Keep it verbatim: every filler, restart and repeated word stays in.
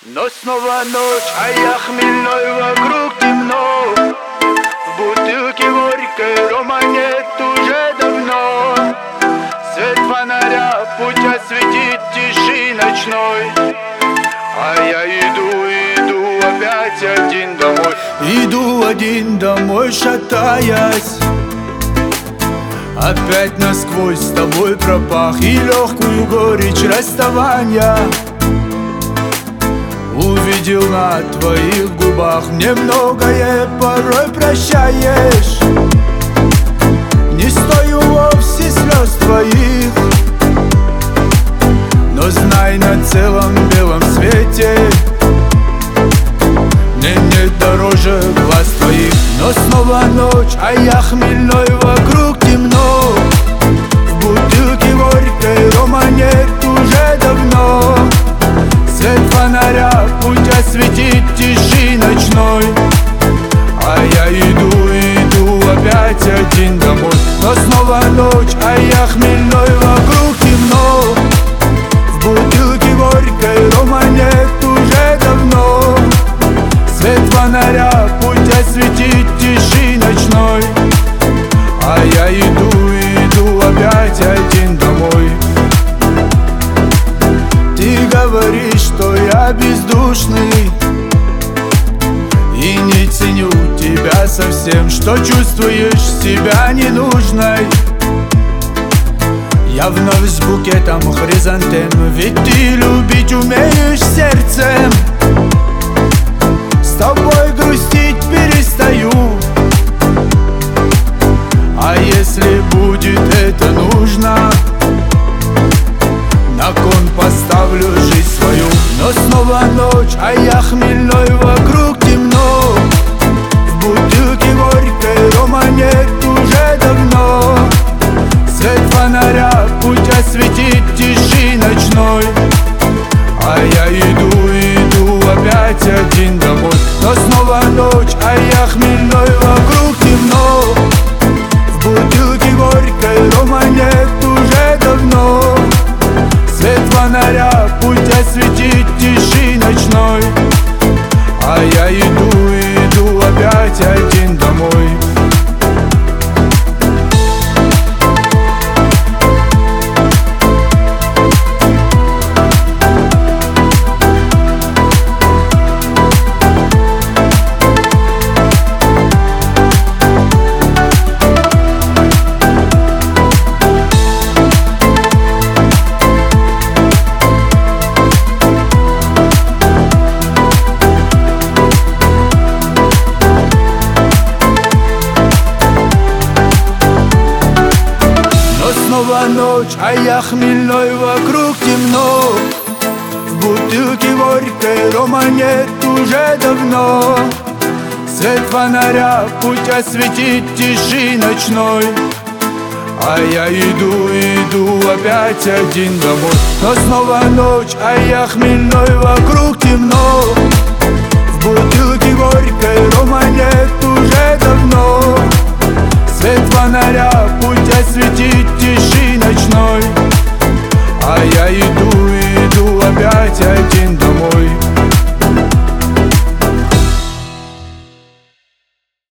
Но снова ночь, а я хмельной, вокруг темно. В бутылке горькой рома нет уже давно. Свет фонаря путь осветит тиши ночной. А я иду, иду опять один домой. Иду один домой, шатаясь. Опять насквозь с тобой пропах и легкую горечь расставания. Увидел на твоих губах, мне многое порой прощаешь. Не стою вовсе слез твоих, но знай, на целом белом свете мне нет дороже глаз твоих. Но снова ночь, а я хмельной, вокруг темно. В бутылке горькой рома нет уже давно. Свет фонаря путь осветит тиши ночной. А я иду, иду опять один домой. Но снова ночь, а я хмельной, вокруг темно. В бутылке горькой рома нет уже давно. Свет фонаря путь осветит тиши ночной. А я иду, иду опять один домой. Ты говоришь, что я бездушный и не ценю тебя совсем, что чувствуешь себя ненужной. Я вновь с букетом хризантем, ведь ты любить умеешь сердцем. С тобой грустить перестаю. А если будет это нужно, на кон поставлю жизнь свою. Но снова ночь, а я хмельной, вокруг темно. В бутылке горькой рома нет уже давно. Свет фонаря путь осветит тиши ночной. А я иду, иду опять один домой. Но снова ночь, а я хмельной, вокруг темно. В бутылке горькой рома нет уже давно. Свет фонаря путь осветит тиши ночной. А я иду, иду опять один домой. Снова ночь, а я хмельной, вокруг темно. В бутылке горькой рома нет уже давно. Свет фонаря путь осветит тиши ночной. А я иду, иду опять один домой. Но снова ночь, а я хмельной, вокруг темно. В бутылке горькой рома нет уже давно. Свет фонаря путь осветит тиши ночной. А я иду, иду опять один домой.